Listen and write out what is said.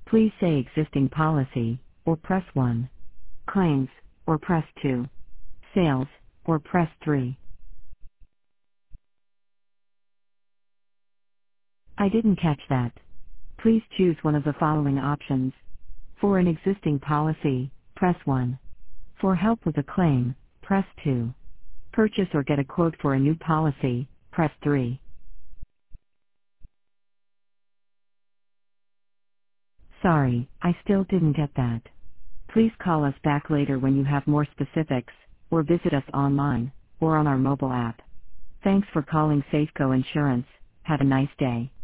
Please say existing policy, or press 1. Claims, or press 2. Sales, or press 3. I didn't catch that. Please choose one of the following options. For an existing policy, press 1. For help with a claim, press 2. Purchase or get a quote for a new policy, press 3. Sorry, I still didn't get that. Please call us back later when you have more specifics, or visit us online, or on our mobile app. Thanks for calling Safeco Insurance. Have a nice day.